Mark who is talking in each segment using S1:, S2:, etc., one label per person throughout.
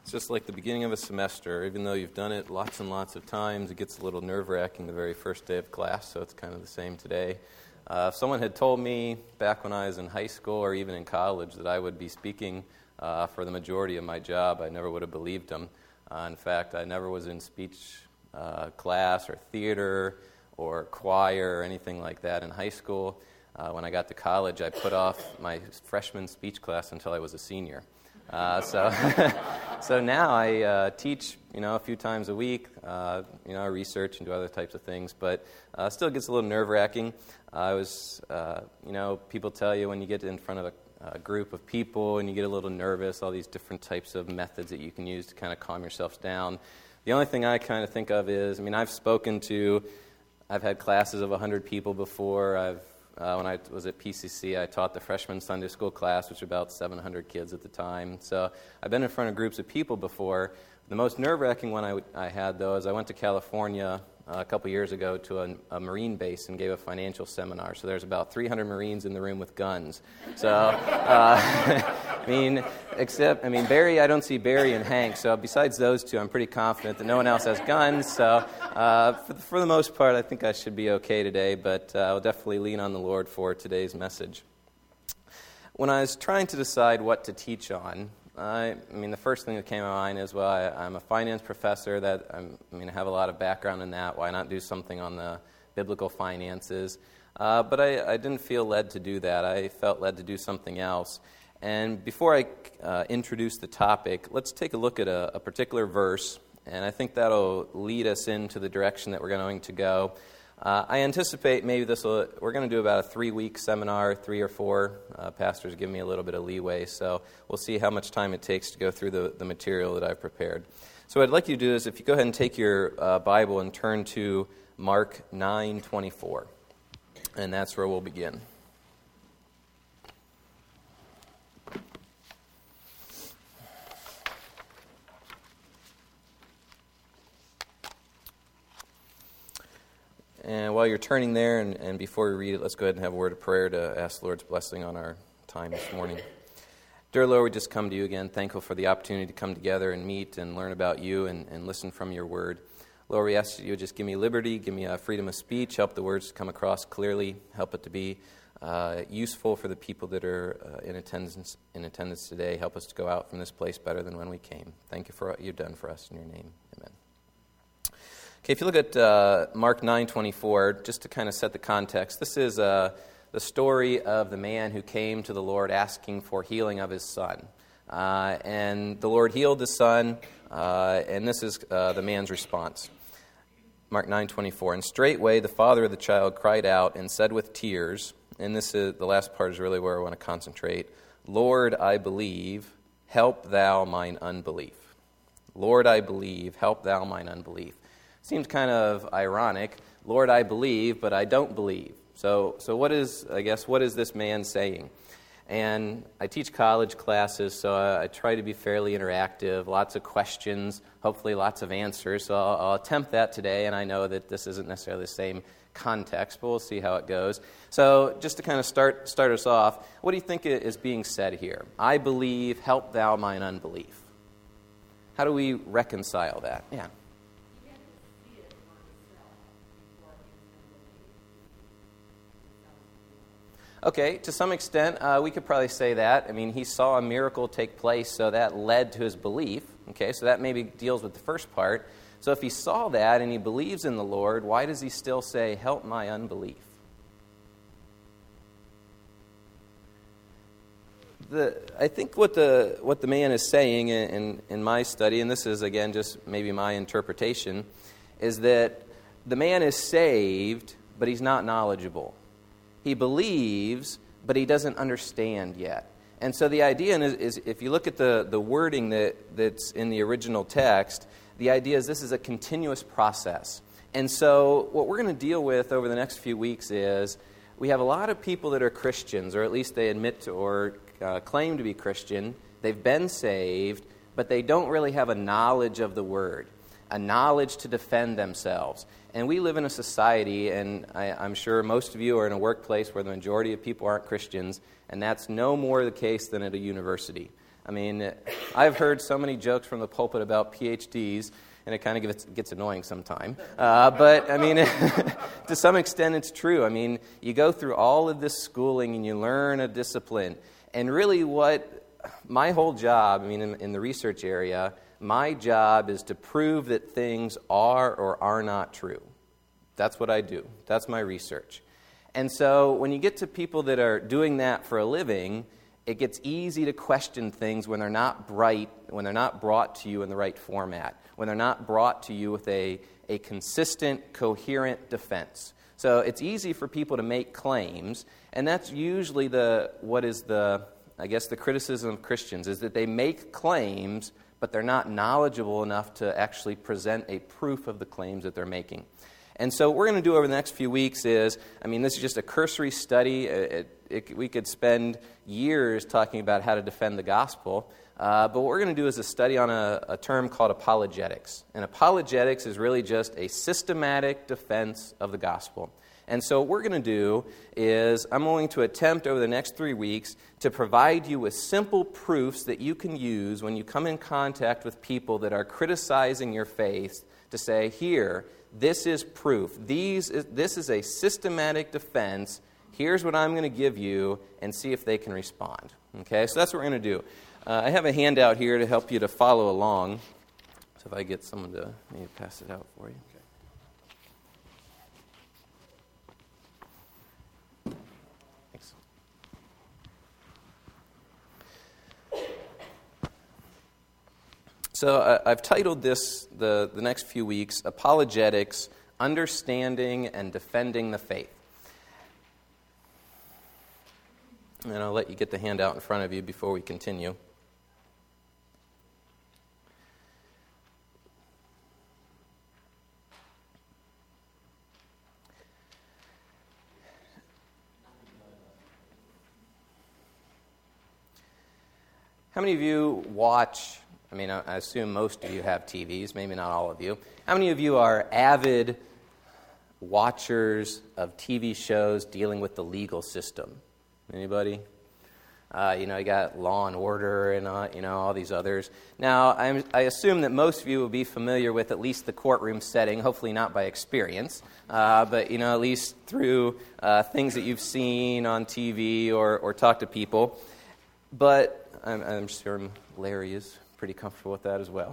S1: It's just like the beginning of a semester. Even though you've done it lots and lots of times, it gets a little nerve-wracking the very first day of class, so it's kind of the same today. If someone had told me back when I was in high school or even in college that I would be speaking for the majority of my job, I never would have believed them. In fact, I never was in speech class or theater or choir or anything like that in high school. When I got to college, I put off my freshman speech class until I was a senior. So now I teach, a few times a week. I research and do other types of things, but still gets a little nerve-wracking. People tell you when you get in front of a group of people and you get a little nervous, all these different types of methods that you can use to kind of calm yourself down. The only thing I kind of think of is, I've had classes of 100 people before. When I was at PCC, I taught the freshman Sunday school class, which was about 700 kids at the time. So I've been in front of groups of people before. The most nerve-wracking one I had, though, is I went to California a couple years ago to a Marine base and gave a financial seminar. So there's about 300 Marines in the room with guns. So, Barry, I don't see Barry and Hank. So besides those two, I'm pretty confident that no one else has guns. So for the most part, I think I should be okay today, but I'll definitely lean on the Lord for today's message. When I was trying to decide what to teach on, the first thing that came to mind is, I'm a finance professor. I have a lot of background in that. Why not do something on the biblical finances? But I didn't feel led to do that. I felt led to do something else. And before I introduce the topic, let's take a look at a particular verse, and I think that'll lead us into the direction that we're going to go. I anticipate maybe we're going to do about a 3-week seminar, 3 or 4. Pastors give me a little bit of leeway, so we'll see how much time it takes to go through the material that I've prepared. So what I'd like you to do is, if you go ahead and take your Bible and turn to Mark 9:24, and that's where we'll begin. And while you're turning there, and before we read it, let's go ahead and have a word of prayer to ask the Lord's blessing on our time this morning. Dear Lord, we just come to you again, thankful for the opportunity to come together and meet and learn about you and listen from your word. Lord, we ask that you would just give me liberty, give me freedom of speech, help the words to come across clearly, help it to be useful for the people that are in attendance today. Help us to go out from this place better than when we came. Thank you for what you've done for us. In your name, amen. Okay, if you look at Mark 9:24, just to kind of set the context, this is the story of the man who came to the Lord asking for healing of his son. And the Lord healed his son, and this is the man's response. Mark 9:24, and straightway the father of the child cried out and said with tears, and the last part is really where I want to concentrate, Lord, I believe, help thou mine unbelief. Lord, I believe, help thou mine unbelief. Seems kind of ironic. Lord, I believe, but I don't believe. So what is this man saying? And I teach college classes, so I try to be fairly interactive, lots of questions, hopefully lots of answers. So I'll attempt that today, and I know that this isn't necessarily the same context, but we'll see how it goes. So just to kind of start us off, what do you think is being said here? I believe, help thou mine unbelief. How do we reconcile that? Yeah. Okay, to some extent, we could probably say that. He saw a miracle take place, so that led to his belief. Okay, so that maybe deals with the first part. So if he saw that and he believes in the Lord, why does he still say, help my unbelief? I think what the man is saying in my study, and this is, again, just maybe my interpretation, is that the man is saved, but he's not knowledgeable. He believes, but he doesn't understand yet. And so the idea is if you look at the wording that's in the original text, the idea is this is a continuous process. And so what we're going to deal with over the next few weeks is we have a lot of people that are Christians, or at least they admit to or claim to be Christian. They've been saved, but they don't really have a knowledge of the Word. a knowledge to defend themselves. And we live in a society, and I'm sure most of you are in a workplace where the majority of people aren't Christians, and that's no more the case than at a university. I mean, I've heard so many jokes from the pulpit about PhDs, and it kind of gets annoying sometime. But, I mean, to some extent it's true. I mean, you go through all of this schooling and you learn a discipline. And really what my whole job, I mean, in the research area, my job is to prove that things are or are not true. That's what I do. That's my research. And so when you get to people that are doing that for a living, it gets easy to question things when they're not bright, when they're not brought to you in the right format, when they're not brought to you with a consistent, coherent defense. So it's easy for people to make claims, and that's usually the criticism of Christians, is that they make claims, but they're not knowledgeable enough to actually present a proof of the claims that they're making. And so what we're going to do over the next few weeks is, I mean, this is just a cursory study. We could spend years talking about how to defend the gospel. But what we're going to do is a study on a term called apologetics. And apologetics is really just a systematic defense of the gospel. And so what we're going to do is I'm going to attempt over the next 3 weeks to provide you with simple proofs that you can use when you come in contact with people that are criticizing your faith to say, here, this is proof. This is a systematic defense. Here's what I'm going to give you, and see if they can respond. Okay, so that's what we're going to do. I have a handout here to help you to follow along. So if I get someone to maybe pass it out for you. Okay. Thanks. So I've titled this, the next few weeks, Apologetics, Understanding and Defending the Faith. And I'll let you get the handout in front of you before we continue. How many of you watch, I mean, I assume most of you have TVs, maybe not all of you. How many of you are avid watchers of TV shows dealing with the legal system? Anybody? You got Law and Order and, all these others. Now, I assume that most of you will be familiar with at least the courtroom setting, hopefully not by experience, but, at least through things that you've seen on TV or talked to people. But I'm sure Larry is pretty comfortable with that as well.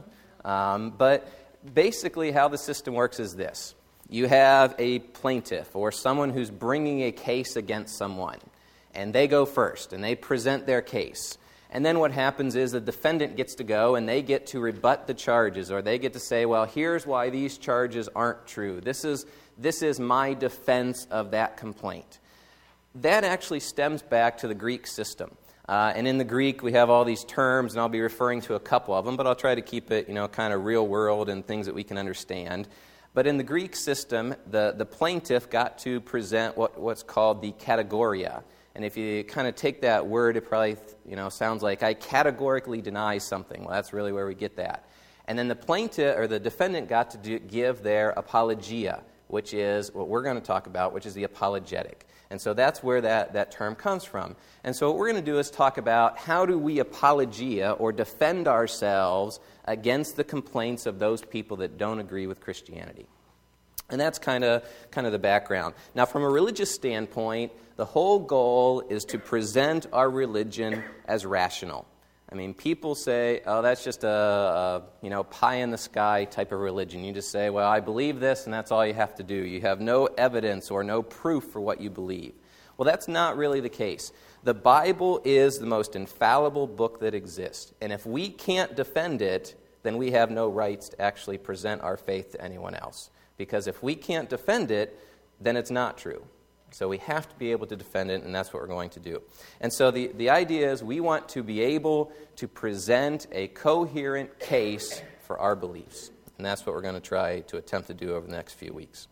S1: But basically how the system works is this. You have a plaintiff or someone who's bringing a case against someone, and they go first, and they present their case. And then what happens is the defendant gets to go, and they get to rebut the charges, or they get to say, well, here's why these charges aren't true. This is my defense of that complaint. That actually stems back to the Greek system. And in the Greek, we have all these terms, and I'll be referring to a couple of them, but I'll try to keep it, kind of real world and things that we can understand. But in the Greek system, the plaintiff got to present what's called the categoria. And if you kind of take that word, it probably, sounds like I categorically deny something. Well, that's really where we get that. And then the plaintiff or the defendant got to give their apologia, which is what we're going to talk about, which is the apologetic. And so that's where that term comes from. And so what we're going to do is talk about how do we apologia or defend ourselves against the complaints of those people that don't agree with Christianity. And that's kind of the background. Now, from a religious standpoint, the whole goal is to present our religion as rational. I mean, people say, oh, that's just a pie-in-the-sky type of religion. You just say, well, I believe this, and that's all you have to do. You have no evidence or no proof for what you believe. Well, that's not really the case. The Bible is the most infallible book that exists. And if we can't defend it, then we have no rights to actually present our faith to anyone else. Because if we can't defend it, then it's not true. So we have to be able to defend it, and that's what we're going to do. And so the idea is we want to be able to present a coherent case for our beliefs. And that's what we're going to try to attempt to do over the next few weeks.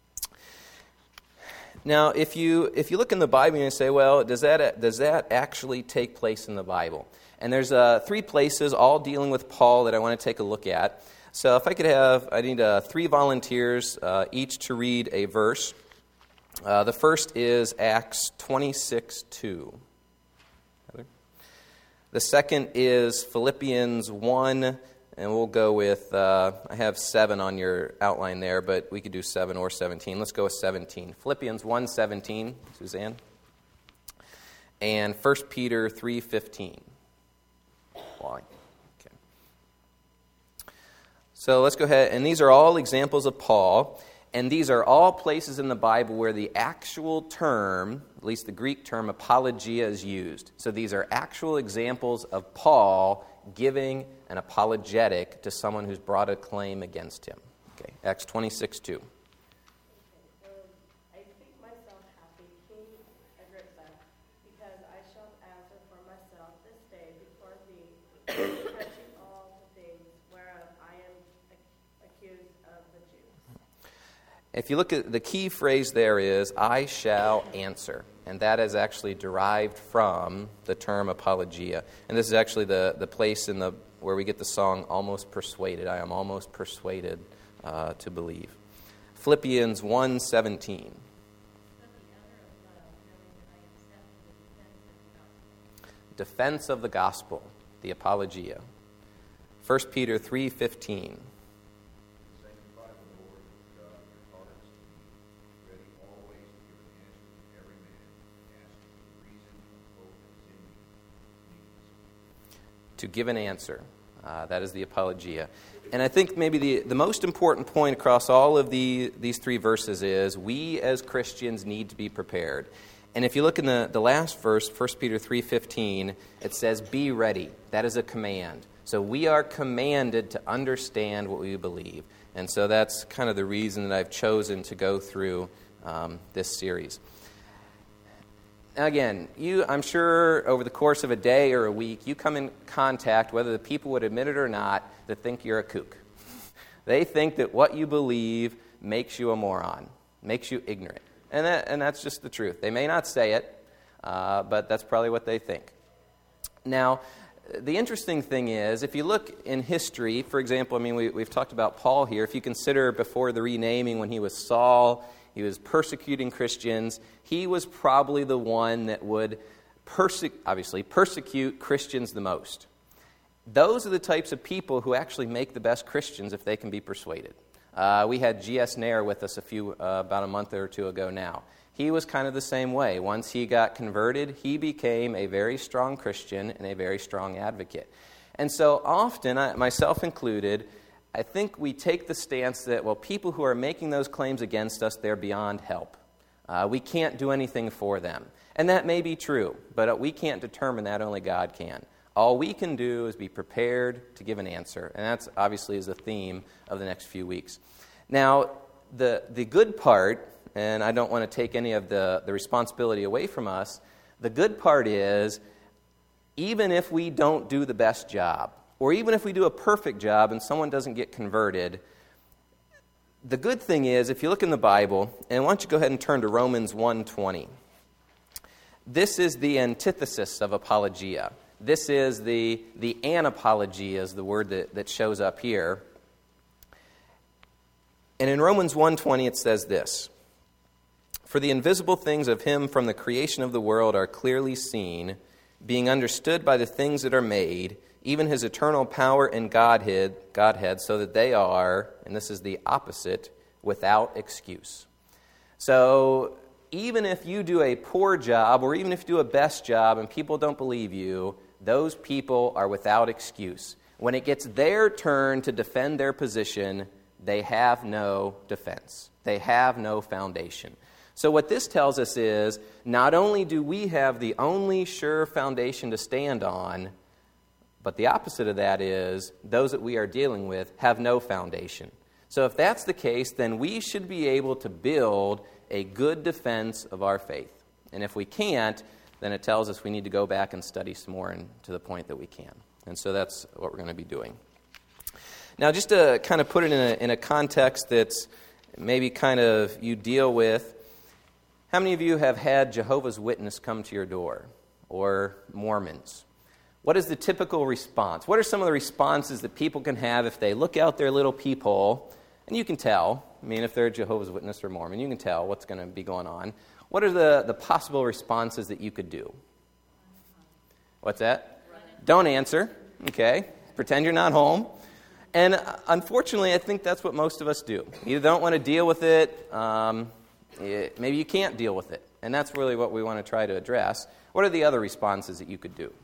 S1: Now, if you look in the Bible and you say, well, does that actually take place in the Bible? And there's 3 places, all dealing with Paul, that I want to take a look at. So if I need 3 volunteers, each to read a verse. The first is Acts 26:2. The second is Philippians 1, and we'll go with, I have 7 on your outline there, but we could do 7 or 17. Let's go with 17. Philippians 1:17, Suzanne. And 1 Peter 3:15. Why? Okay. So let's go ahead, and these are all examples of Paul. And these are all places in the Bible where the actual term, at least the Greek term, apologia is used. So these are actual examples of Paul giving an apologetic to someone who's brought a claim against him. Okay, Acts 26:2.
S2: I think myself happy, King Agrippa, because I shall answer for myself this day before thee, touching all the things whereof I am accused of the Jews.
S1: If you look at the key phrase there is, I shall answer. And that is actually derived from the term apologia. And this is actually the place where we get the song, Almost Persuaded. I am almost persuaded to believe. Philippians 1:17. Defense of the gospel, the apologia. 1 Peter 3:15. To give an answer. That is the apologia. And I think maybe the most important point across all of these 3 verses is we as Christians need to be prepared. And if you look in the last verse, 1 Peter 3:15, it says, be ready. That is a command. So we are commanded to understand what we believe. And so that's kind of the reason that I've chosen to go through this series. Again, I'm sure over the course of a day or a week, you come in contact, whether the people would admit it or not, that think you're a kook. They think that what you believe makes you a moron, makes you ignorant. And that's just the truth. They may not say it, but that's probably what they think. Now, the interesting thing is, if you look in history, for example, we've talked about Paul here. If you consider before the renaming when he was Saul, he was persecuting Christians. He was probably the one that would persecute Christians the most. Those are the types of people who actually make the best Christians if they can be persuaded. We had G.S. Nair with us about a month or 2 ago now. He was kind of the same way. Once he got converted, he became a very strong Christian and a very strong advocate. And so often, myself included, I think we take the stance that, people who are making those claims against us, they're beyond help. We can't do anything for them. And that may be true, but we can't determine that. Only God can. All we can do is be prepared to give an answer. And that's obviously is the theme of the next few weeks. Now, the good part, and I don't want to take any of the responsibility away from us, the good part is, even if we don't do the best job, or even if we do a perfect job and someone doesn't get converted, the good thing is, if you look in the Bible, and why don't you go ahead and turn to Romans 1:20. This is the antithesis of apologia. This is the anapologia is the word that shows up here. And in Romans 1:20 it says this, for the invisible things of him from the creation of the world are clearly seen, being understood by the things that are made, even his eternal power and Godhead, so that they are, and this is the opposite, without excuse. So even if you do a poor job, or even if you do a best job and people don't believe you, those people are without excuse. When it gets their turn to defend their position, they have no defense. They have no foundation. So what this tells us is, not only do we have the only sure foundation to stand on, but the opposite of that is those that we are dealing with have no foundation. So if that's the case, then we should be able to build a good defense of our faith. And if we can't, then it tells us we need to go back and study some more and to the point that we can. And so that's what we're going to be doing. Now, just to kind of put it in a context that's maybe kind of you deal with, how many of you have had Jehovah's Witnesses come to your door, or Mormons? what is the typical response? What are some of the responses that people can have if they look out their little peephole, and you can tell, if they're a Jehovah's Witness or Mormon, you can tell what's going to be going on. What are the possible responses that you could do? What's that? Don't answer. Okay. Pretend you're not home. And unfortunately, I think that's what most of us do. You don't want to deal with it. Maybe you can't deal with it. And that's really what we want to try to address. What are the other responses that you could do?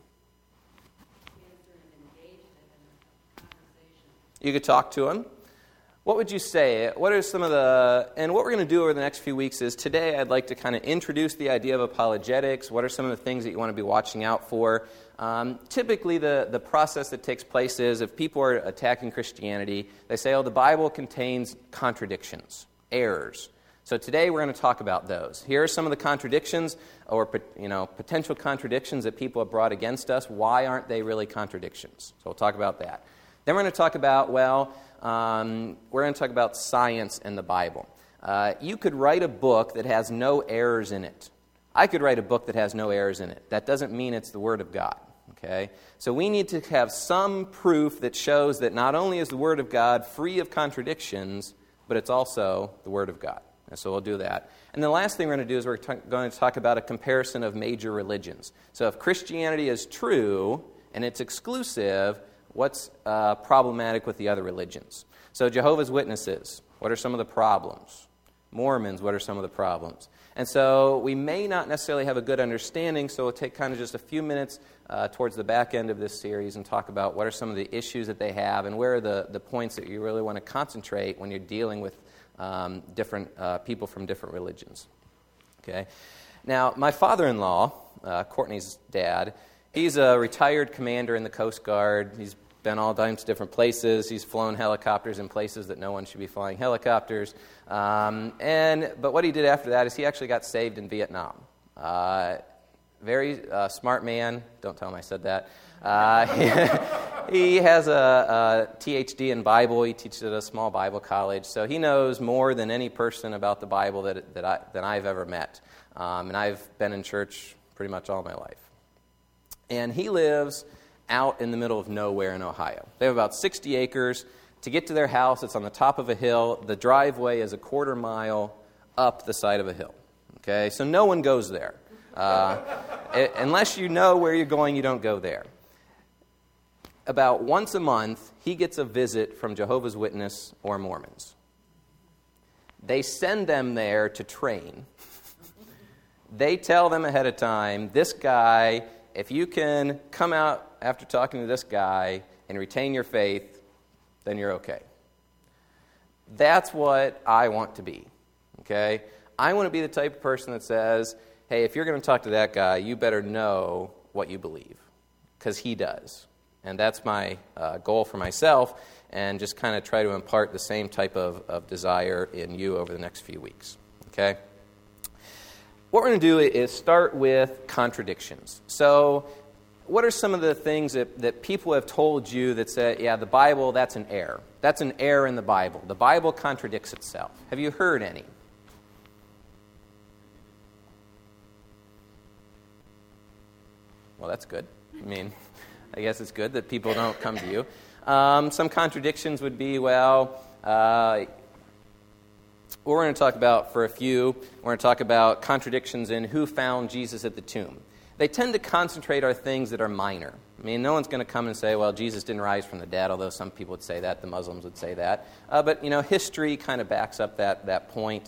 S1: You could talk to them. What would you say? What are some of and what we're going to do over the next few weeks is today I'd like to kind of introduce the idea of apologetics. What are some of the things that you want to be watching out for? Typically the process that takes place is if people are attacking Christianity, they say, the Bible contains contradictions, errors. So today we're going to talk about those. Here are some of the contradictions or potential contradictions that people have brought against us. Why aren't they really contradictions? So we'll talk about that. Then we're going to talk about, we're going to talk about science and the Bible. You could write a book that has no errors in it. I could write a book that has no errors in it. That doesn't mean it's the Word of God. Okay? So we need to have some proof that shows that not only is the Word of God free of contradictions, but it's also the Word of God. And so we'll do that. And the last thing we're going to do is we're going to talk about a comparison of major religions. So if Christianity is true and it's exclusive, what's problematic with the other religions? So Jehovah's Witnesses, what are some of the problems? Mormons, what are some of the problems? And so we may not necessarily have a good understanding, so we'll take kind of just a few minutes towards the back end of this series and talk about what are some of the issues that they have and where are the points that you really want to concentrate when you're dealing with different people from different religions. Okay. Now, my father-in-law, Courtney's dad, he's a retired commander in the Coast Guard. He's been all kinds of different places. He's flown helicopters in places that no one should be flying helicopters. But what he did after that is he actually got saved in Vietnam. Very smart man. Don't tell him I said that. He has a THD in Bible. He teaches at a small Bible college. So he knows more than any person about the Bible that I've ever met. And I've been in church pretty much all my life. And he lives out in the middle of nowhere in Ohio. They have about 60 acres. To get to their house, it's on the top of a hill. The driveway is a quarter mile up the side of a hill. Okay, so no one goes there. Unless you know where you're going, you don't go there. About once a month, he gets a visit from Jehovah's Witness or Mormons. They send them there to train. They tell them ahead of time, this guy, if you can come out after talking to this guy and retain your faith, then you're okay. That's what I want to be, okay? I want to be the type of person that says, hey, if you're going to talk to that guy, you better know what you believe, because he does. And that's my goal for myself, and just kind of try to impart the same type of desire in you over the next few weeks, okay? What we're going to do is start with contradictions. So what are some of the things that people have told you that say, yeah, the Bible, that's an error. That's an error in the Bible. The Bible contradicts itself. Have you heard any? Well, that's good. I guess it's good that people don't come to you. Some contradictions would be, what we're going to talk about for a few, we're going to talk about contradictions in who found Jesus at the tomb. They tend to concentrate on things that are minor. No one's going to come and say, well, Jesus didn't rise from the dead, although some people would say that, the Muslims would say that. But history kind of backs up that point.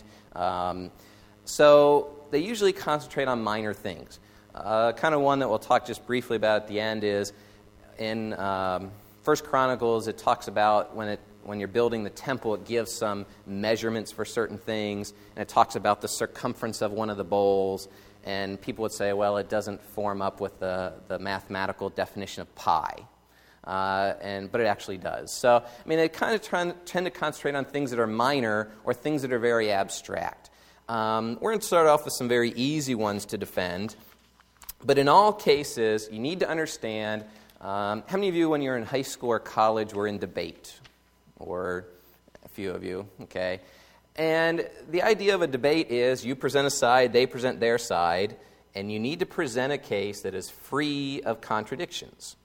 S1: So they usually concentrate on minor things. Kind of one that we'll talk just briefly about at the end is in 1 Chronicles, it talks about when you're building the temple, it gives some measurements for certain things, and it talks about the circumference of one of the bowls, and people would say, well, it doesn't form up with the mathematical definition of pi, but it actually does. So, they kind of tend to concentrate on things that are minor or things that are very abstract. We're going to start off with some very easy ones to defend, but in all cases, you need to understand, how many of you, when you're in high school or college, were in debate? Or a few of you, okay? And the idea of a debate is you present a side, they present their side, and you need to present a case that is free of contradictions.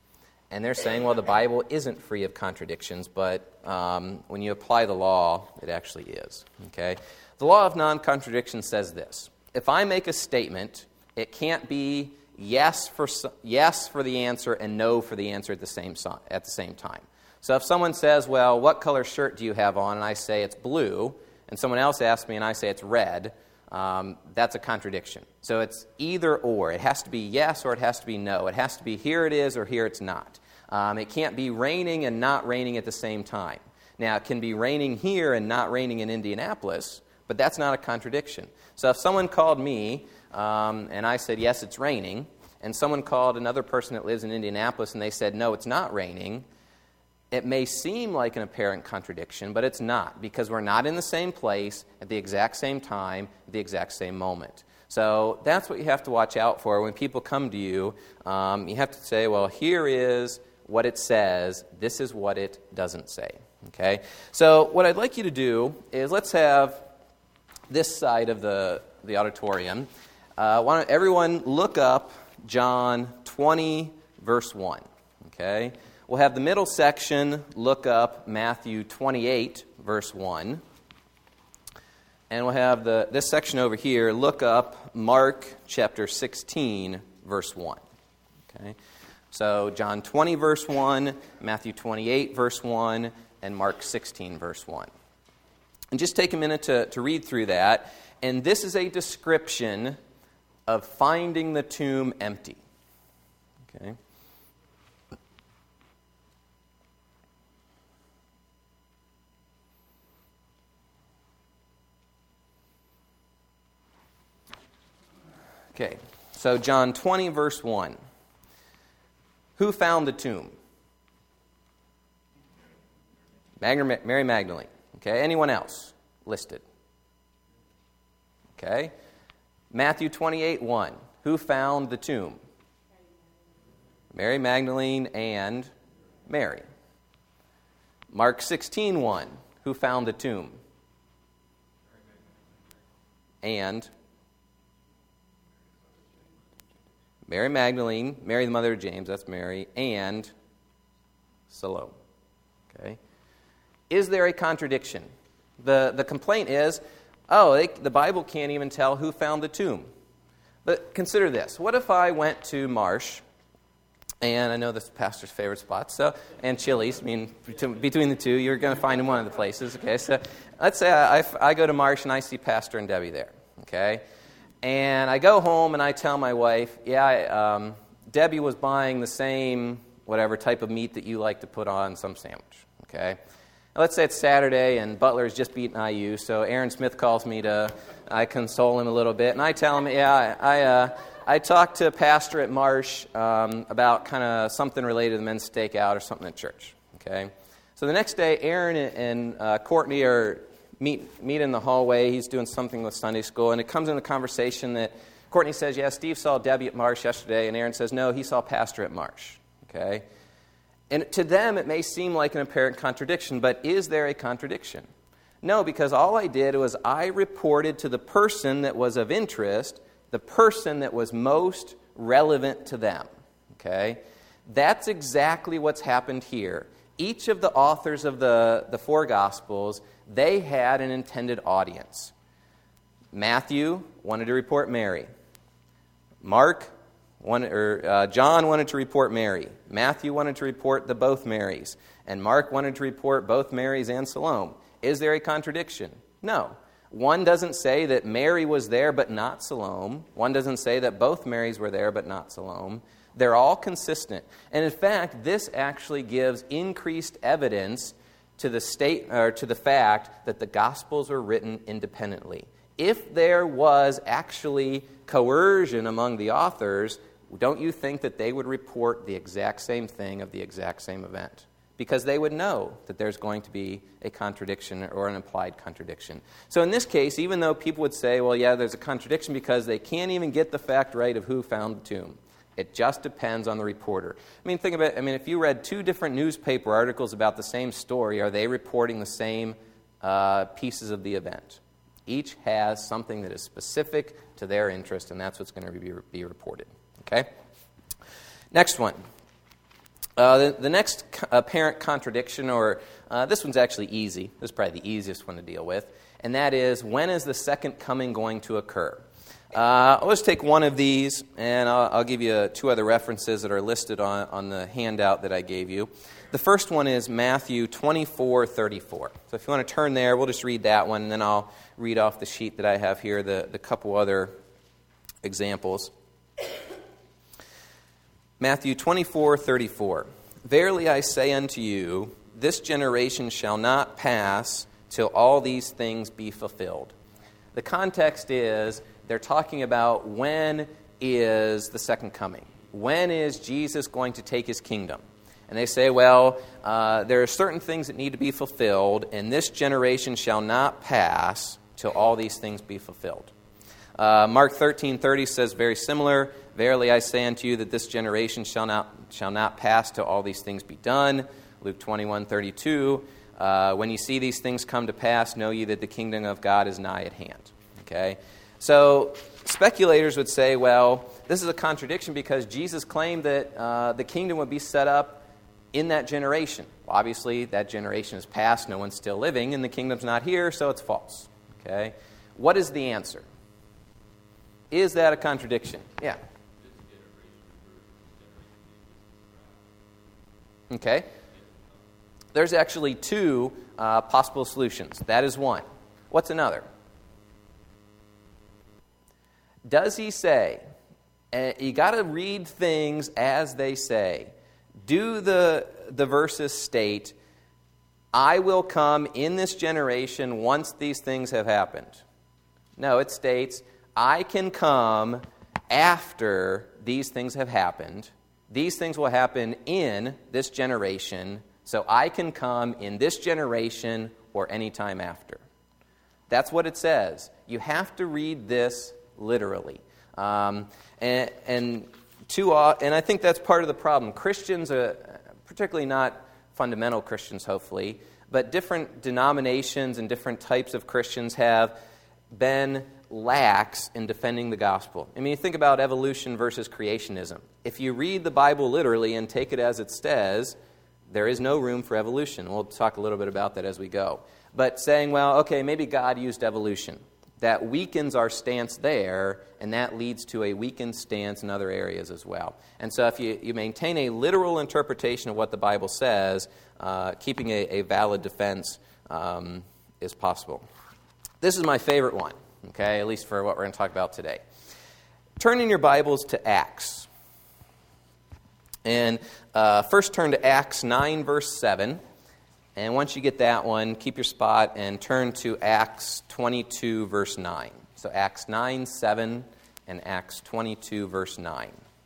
S1: And they're saying, well, the Bible isn't free of contradictions, but when you apply the law, it actually is. Okay? The law of non-contradiction says this. If I make a statement, it can't be yes for the answer and no for the answer at the same time. So if someone says, well, what color shirt do you have on? And I say it's blue, and someone else asks me and I say it's red, that's a contradiction. So it's either or. It has to be yes or it has to be no. It has to be here it is or here it's not. It can't be raining and not raining at the same time. Now, it can be raining here and not raining in Indianapolis, but that's not a contradiction. So if someone called me and I said, yes, it's raining, and someone called another person that lives in Indianapolis and they said, no, it's not raining, it may seem like an apparent contradiction, but it's not, because we're not in the same place at the exact same time, at the exact same moment. So that's what you have to watch out for. When people come to you, you have to say, well, here is what it says. This is what it doesn't say. Okay? So what I'd like you to do is let's have this side of the auditorium. Why don't everyone look up John 20, verse 1. Okay? We'll have the middle section look up Matthew 28, verse 1. And we'll have this section over here look up Mark chapter 16, verse 1. Okay? So John 20, verse 1, Matthew 28, verse 1, and Mark 16, verse 1. And just take a minute to read through that. And this is a description of finding the tomb empty. Okay? Okay, so John 20, verse 1. Who found the tomb? Mary Magdalene. Okay, anyone else listed? Okay. Matthew 28, 1. Who found the tomb? Mary Magdalene and Mary. Mark 16, 1. Who found the tomb? And Mary Magdalene, Mary the mother of James, that's Mary, and Salome. Okay. Is there a contradiction? The complaint is, the Bible can't even tell who found the tomb. But consider this. What if I went to Marsh, and I know this is pastor's favorite spot, and Chili's, I mean, between the two, you're going to find in one of the places. Okay, so let's say I go to Marsh and I see Pastor and Debbie there. Okay. And I go home and I tell my wife, Debbie was buying the same whatever type of meat that you like to put on some sandwich. Okay? Now, let's say it's Saturday and Butler has just beaten IU, so Aaron Smith calls me I console him a little bit, and I tell him, I talked to a pastor at Marsh about kind of something related to the men's stakeout or something at church. Okay? So the next day, Aaron and Courtney meet in the hallway. He's doing something with Sunday school, and it comes in the conversation that Courtney says, Steve saw Debbie at Marsh yesterday, and Aaron says, no, he saw Pastor at Marsh. Okay? And to them, it may seem like an apparent contradiction, but is there a contradiction? No, because all I did was I reported to the person that was of interest, the person that was most relevant to them. Okay? That's exactly what's happened here. Each of the authors of the four Gospels, they had an intended audience. Matthew wanted to report Mary. John wanted to report Mary. Matthew wanted to report the both Marys. And Mark wanted to report both Marys and Salome. Is there a contradiction? No. One doesn't say that Mary was there but not Salome. One doesn't say that both Marys were there but not Salome. They're all consistent. And in fact, this actually gives increased evidence to the fact that the Gospels were written independently. If there was actually coercion among the authors, don't you think that they would report the exact same thing of the exact same event? Because they would know that there's going to be a contradiction or an implied contradiction. So in this case, even though people would say, well, there's a contradiction because they can't even get the fact right of who found the tomb. It just depends on the reporter. Think about it. If you read two different newspaper articles about the same story, are they reporting the same pieces of the event? Each has something that is specific to their interest, and that's what's going to be reported. Okay? Next one. The next apparent contradiction, or this one's actually easy. This is probably the easiest one to deal with. And that is, when is the second coming going to occur? I'll just take one of these, and I'll give you two other references that are listed on the handout that I gave you. The first one is Matthew 24:34. So if you want to turn there, we'll just read that one, and then I'll read off the sheet that I have here, the couple other examples. Matthew 24:34. Verily I say unto you, this generation shall not pass till all these things be fulfilled. The context is they're talking about when is the second coming. When is Jesus going to take his kingdom? And they say, well, there are certain things that need to be fulfilled, and this generation shall not pass till all these things be fulfilled. Mark 13:30 says very similar. Verily I say unto you that this generation shall not pass till all these things be done. Luke 21:32. When you see these things come to pass, know ye that the kingdom of God is nigh at hand. Okay? So speculators would say, well, this is a contradiction because Jesus claimed that the kingdom would be set up in that generation. Well, obviously, that generation is past, no one's still living, and the kingdom's not here, so it's false. Okay? What is the answer? Is that a contradiction? Yeah. Okay. There's actually two possible solutions. That is one. What's another? Does he say, you got to read things as they say. Do the verses state, I will come in this generation once these things have happened? No, it states, I can come after these things have happened. These things will happen in this generation, so I can come in this generation or any time after. That's what it says. You have to read this literally. And I think that's part of the problem. Christians, particularly not fundamental Christians, hopefully, but different denominations and different types of Christians have been lax in defending the gospel. I mean, you think about evolution versus creationism. If you read the Bible literally and take it as it says, there is no room for evolution. We'll talk a little bit about that as we go. But saying, well, okay, maybe God used evolution. That weakens our stance there, and that leads to a weakened stance in other areas as well. And so if you maintain a literal interpretation of what the Bible says, keeping a valid defense is possible. This is my favorite one, okay, at least for what we're going to talk about today. Turn in your Bibles to Acts. And first turn to Acts 9, verse 7. And once you get that one, keep your spot and turn to Acts 22, verse 9. So Acts 9, 7 and Acts 22, verse 9.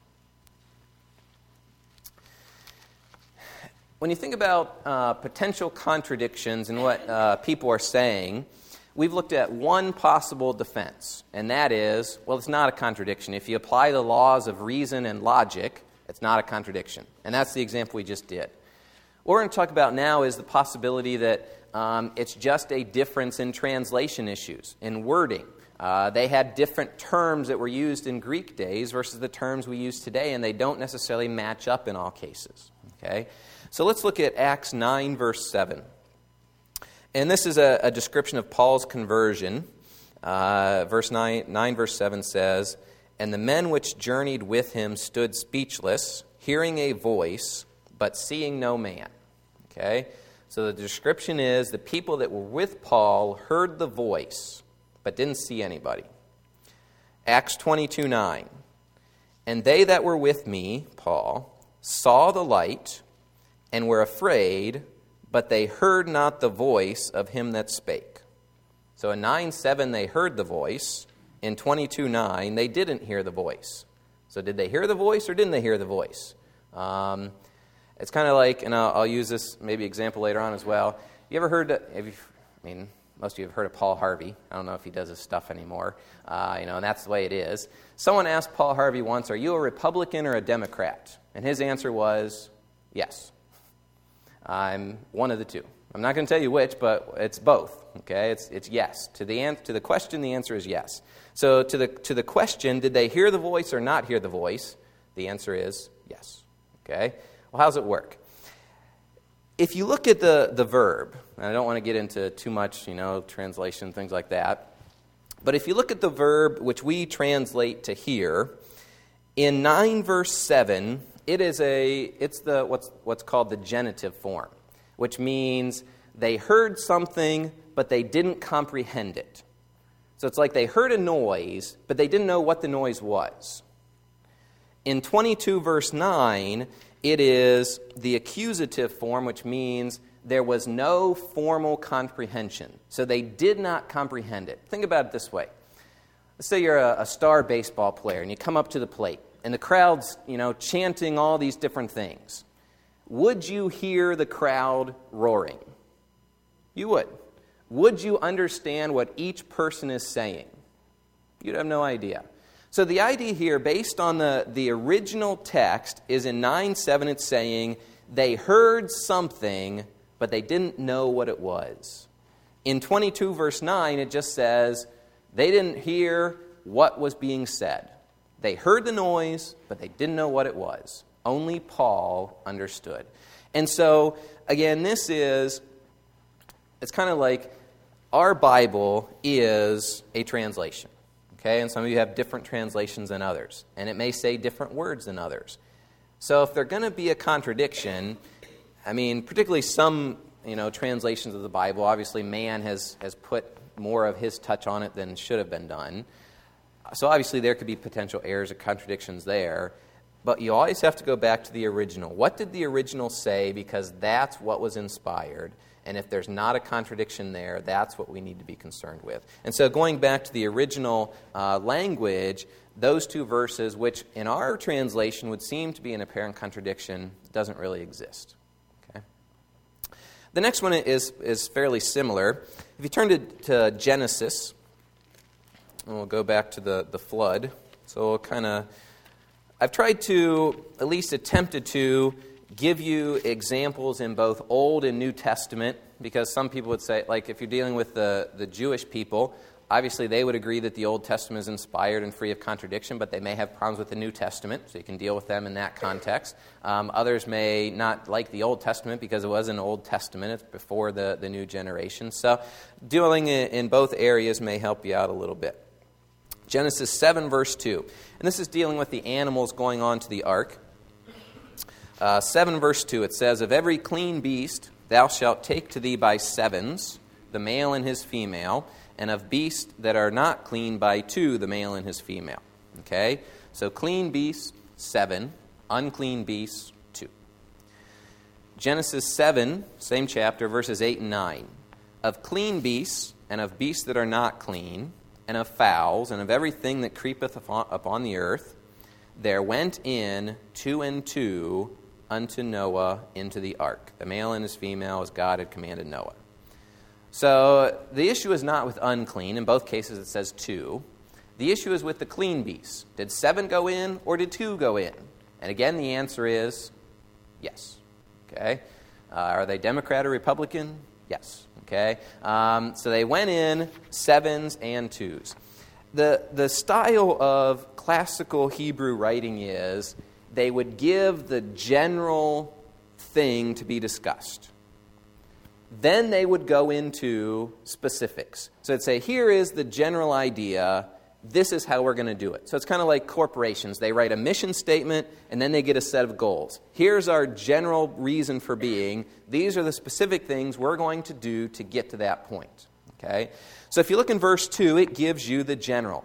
S1: When you think about potential contradictions in what people are saying, we've looked at one possible defense, and that is, well, it's not a contradiction. If you apply the laws of reason and logic, it's not a contradiction. And that's the example we just did. What we're going to talk about now is the possibility that it's just a difference in translation issues, in wording. They had different terms that were used in Greek days versus the terms we use today, and they don't necessarily match up in all cases. Okay? So let's look at Acts 9, verse 7. And this is a description of Paul's conversion. Verse 9, verse 7 says, And the men which journeyed with him stood speechless, hearing a voice, but seeing no man. Okay? So the description is the people that were with Paul heard the voice, but didn't see anybody. Acts 22:9. And they that were with me, Paul, saw the light, and were afraid, but they heard not the voice of him that spake. So in 9:7 they heard the voice. In 22:9 they didn't hear the voice. So did they hear the voice or didn't they hear the voice? It's kind of like, and I'll use this maybe example later on as well. You ever heard, most of you have heard of Paul Harvey. I don't know if he does his stuff anymore, and that's the way it is. Someone asked Paul Harvey once, are you a Republican or a Democrat? And his answer was, yes. I'm one of the two. I'm not going to tell you which, but it's both. Okay, it's yes. To the question, the answer is yes. So to the question, did they hear the voice or not hear the voice? The answer is yes. Okay. Well, how does it work? If you look at the verb, and I don't want to get into too much, translation, things like that, but if you look at the verb which we translate to hear, in 9 verse 7, it's what's called the genitive form, which means they heard something, but they didn't comprehend it. So it's like they heard a noise, but they didn't know what the noise was. In 22 verse 9, it is the accusative form, which means there was no formal comprehension. So they did not comprehend it. Think about it this way. Let's say you're a star baseball player and you come up to the plate and the crowd's, chanting all these different things. Would you hear the crowd roaring? You would. Would you understand what each person is saying? You'd have no idea. So the idea here, based on the original text, is in 9:7 it's saying, they heard something, but they didn't know what it was. In 22 verse 9, it just says, they didn't hear what was being said. They heard the noise, but they didn't know what it was. Only Paul understood. And so, again, it's kind of like our Bible is a translation. Okay, and some of you have different translations than others, and it may say different words than others. So if there's going to be a contradiction, particularly some translations of the Bible, obviously man has put more of his touch on it than should have been done. So obviously there could be potential errors or contradictions there, but you always have to go back to the original. What did the original say? Because that's what was inspired. And if there's not a contradiction there, that's what we need to be concerned with. And so going back to the original language, those two verses, which in our translation would seem to be an apparent contradiction, doesn't really exist. Okay. The next one is fairly similar. If you turn to Genesis, and we'll go back to the flood. So I've tried to, at least attempted to, give you examples in both Old and New Testament, because some people would say, like if you're dealing with the Jewish people, obviously they would agree that the Old Testament is inspired and free of contradiction, but they may have problems with the New Testament, so you can deal with them in that context. Others may not like the Old Testament because it was an Old Testament, it's before the new generation. So dealing in both areas may help you out a little bit. Genesis 7 verse 2, and this is dealing with the animals going on to the ark. 7 verse 2, it says, of every clean beast thou shalt take to thee by sevens, the male and his female, and of beasts that are not clean by two, the male and his female. Okay? So clean beasts, 7. Unclean beasts, 2. Genesis 7, same chapter, verses 8 and 9. Of clean beasts, and of beasts that are not clean, and of fowls, and of everything that creepeth upon the earth, there went in 2 and 2 unto Noah into the ark, the male and his female, as God had commanded Noah. So the issue is not with unclean. In both cases it says 2. The issue is with the clean beasts. Did 7 go in or did 2 go in? And again, the answer is yes. Okay? Are they Democrat or Republican? Yes. Okay? So they went in 7s and 2s. The style of classical Hebrew writing is they would give the general thing to be discussed. Then they would go into specifics. So it'd say, here is the general idea. This is how we're going to do it. So it's kind of like corporations. They write a mission statement, and then they get a set of goals. Here's our general reason for being. These are the specific things we're going to do to get to that point. Okay? So if you look in verse 2, it gives you the general.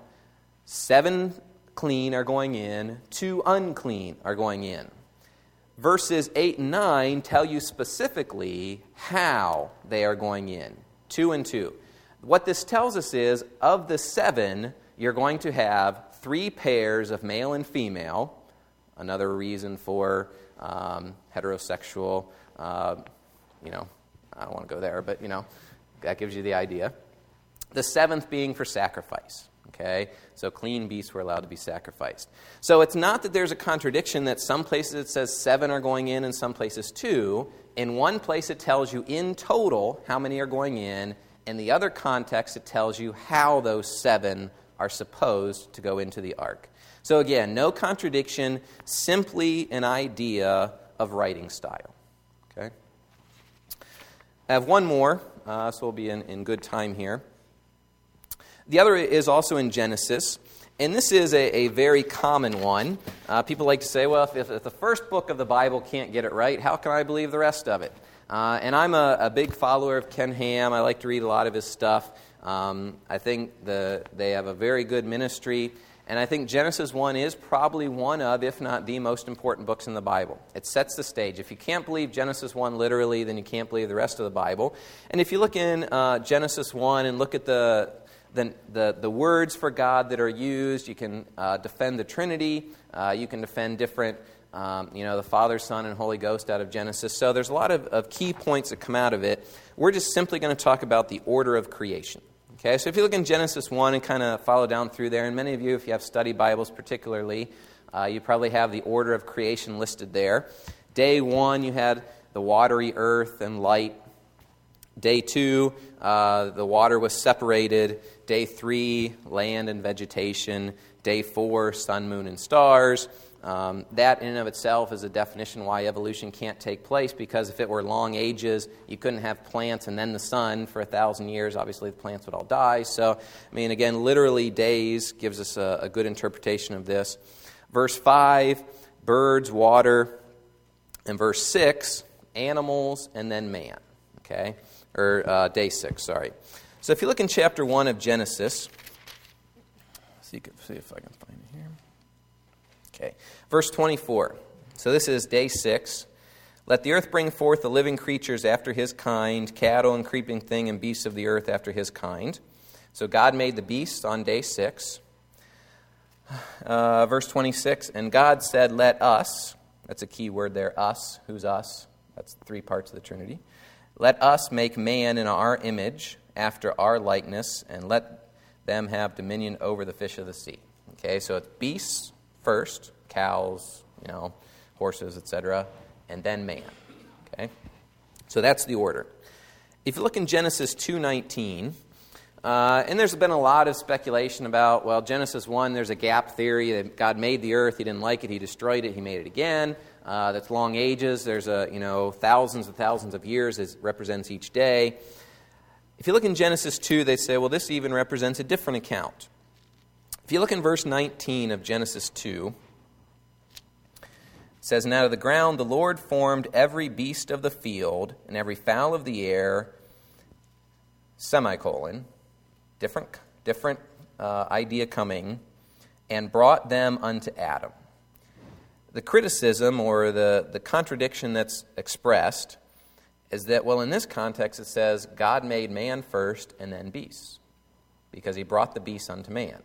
S1: 7 clean are going in, 2 unclean are going in. Verses 8 and 9 tell you specifically how they are going in, 2 and 2. What this tells us is, of the 7, you're going to have 3 pairs of male and female. Another reason for heterosexual, I don't want to go there, but, that gives you the idea. The 7th being for sacrifice. Okay? So clean beasts were allowed to be sacrificed. So it's not that there's a contradiction that some places it says 7 are going in and some places 2. In one place it tells you in total how many are going in. In the other context it tells you how those 7 are supposed to go into the ark. So again, no contradiction, simply an idea of writing style. Okay? I have one more, so we'll be in good time here. The other is also in Genesis, and this is a very common one. People like to say, well, if the first book of the Bible can't get it right, how can I believe the rest of it? And I'm a big follower of Ken Ham. I like to read a lot of his stuff. I think they have a very good ministry, and I think Genesis 1 is probably one of, if not the most important books in the Bible. It sets the stage. If you can't believe Genesis 1 literally, then you can't believe the rest of the Bible. And if you look in Genesis 1 and look at the words for God that are used, you can defend the Trinity, you can defend different, the Father, Son, and Holy Ghost out of Genesis. So there's a lot of key points that come out of it. We're just simply going to talk about the order of creation. Okay, so if you look in Genesis 1 and kind of follow down through there, and many of you, if you have study Bibles particularly, you probably have the order of creation listed there. Day 1, you had the watery earth and light. Day 2, the water was separated. Day 3, land and vegetation. Day 4, sun, moon, and stars. That in and of itself is a definition why evolution can't take place, because if it were long ages, you couldn't have plants and then the sun for 1,000 years. Obviously, the plants would all die. So, again, literally days gives us a good interpretation of this. Verse 5, birds, water. And verse 6, animals, and then man. Okay? Or day 6, sorry. So if you look in chapter 1 of Genesis, see if I can find it here. Okay, verse 24. So this is day 6. Let the earth bring forth the living creatures after his kind, cattle and creeping thing and beasts of the earth after his kind. So God made the beasts on day 6. Verse 26, and God said, let us, that's a key word there, us. Who's us? That's 3 parts of the Trinity. Let us make man in our image, after our likeness, and let them have dominion over the fish of the sea. Okay, so it's beasts first, cows, horses, etc., and then man. Okay, so that's the order. If you look in Genesis 2:19, and there's been a lot of speculation about, well, Genesis 1, there's a gap theory that God made the earth, he didn't like it, he destroyed it, he made it again. That's long ages. There's thousands and thousands of years. It represents each day. If you look in Genesis 2, they say, well, this even represents a different account. If you look in verse 19 of Genesis 2, it says, and out of the ground the Lord formed every beast of the field and every fowl of the air, different idea coming, and brought them unto Adam. The criticism or the contradiction that's expressed is that, well, in this context it says God made man first and then beasts, because he brought the beasts unto man.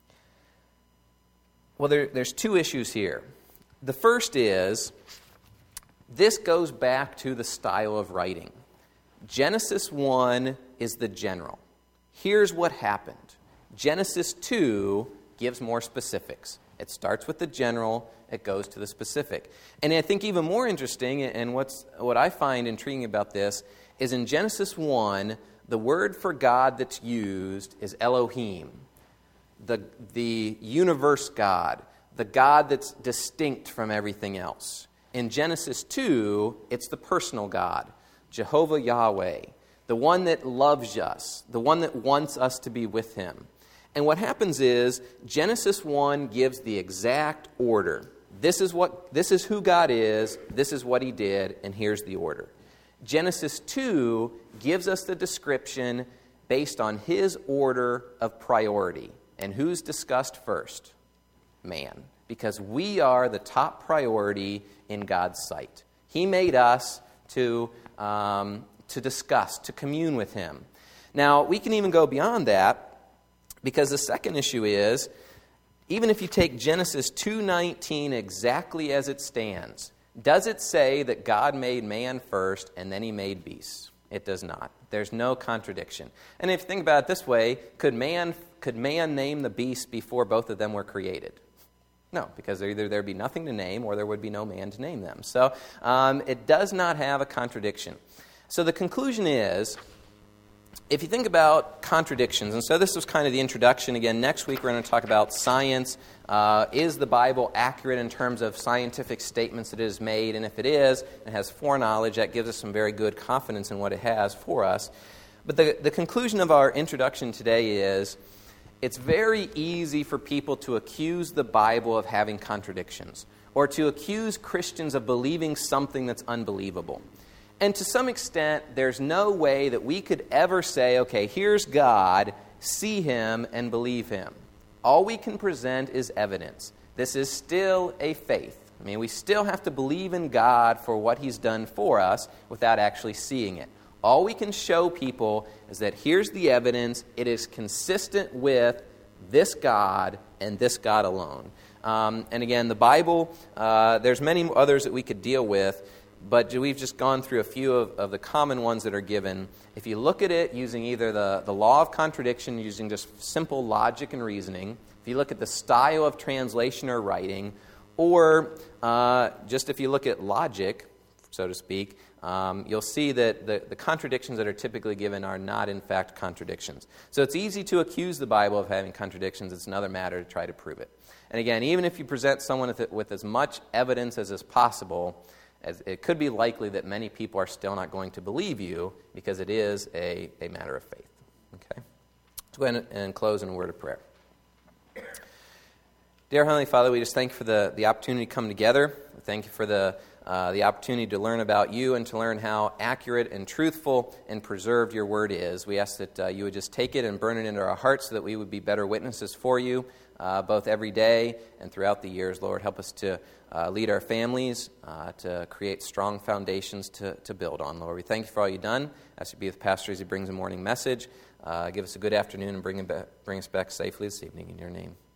S1: Well, there's 2 issues here. The first is, this goes back to the style of writing. Genesis 1 is the general. Here's what happened. Genesis 2 gives more specifics. It starts with the general, it goes to the specific. And I think even more interesting, and what I find intriguing about this, is in Genesis 1, the word for God that's used is Elohim, the universe God, the God that's distinct from everything else. In Genesis 2, it's the personal God, Jehovah Yahweh, the one that loves us, the one that wants us to be with him. And what happens is, Genesis 1 gives the exact order. This is who God is, this is what he did, and here's the order. Genesis 2 gives us the description based on his order of priority. And who's discussed first? Man. Because we are the top priority in God's sight. He made us to discuss, to commune with him. Now, we can even go beyond that, because the second issue is, even if you take Genesis 2:19 exactly as it stands, does it say that God made man first and then he made beasts? It does not. There's no contradiction. And if you think about it this way, could man name the beasts before both of them were created? No, because either there'd be nothing to name or there would be no man to name them. So it does not have a contradiction. So the conclusion is, if you think about contradictions, and so this was kind of the introduction. Again, next week we're going to talk about science. Is the Bible accurate in terms of scientific statements that it has made? And if it is, it has foreknowledge, that gives us some very good confidence in what it has for us. But the conclusion of our introduction today is, it's very easy for people to accuse the Bible of having contradictions, or to accuse Christians of believing something that's unbelievable. And to some extent, there's no way that we could ever say, okay, here's God, see Him and believe Him. All we can present is evidence. This is still a faith. I mean, we still have to believe in God for what He's done for us without actually seeing it. All we can show people is that here's the evidence. It is consistent with this God and this God alone. And again, the Bible, there's many others that we could deal with, but we've just gone through a few of the common ones that are given. If you look at it using either the law of contradiction, using just simple logic and reasoning, if you look at the style of translation or writing, or just if you look at logic, so to speak, you'll see that the contradictions that are typically given are not, in fact, contradictions. So it's easy to accuse the Bible of having contradictions. It's another matter to try to prove it. And again, even if you present someone with as much evidence as is possible, it could be likely that many people are still not going to believe you because it is a matter of faith. Okay? Let's go ahead and close in a word of prayer. Dear Heavenly Father, we just thank you for the opportunity to come together. We thank you for the opportunity to learn about you and to learn how accurate and truthful and preserved your word is. We ask that you would just take it and burn it into our hearts so that we would be better witnesses for you, both every day and throughout the years. Lord, help us to lead our families, to create strong foundations to build on. Lord, we thank you for all you've done. Ask you to be with Pastor as he brings a morning message. Give us a good afternoon and bring us back safely this evening. In your name.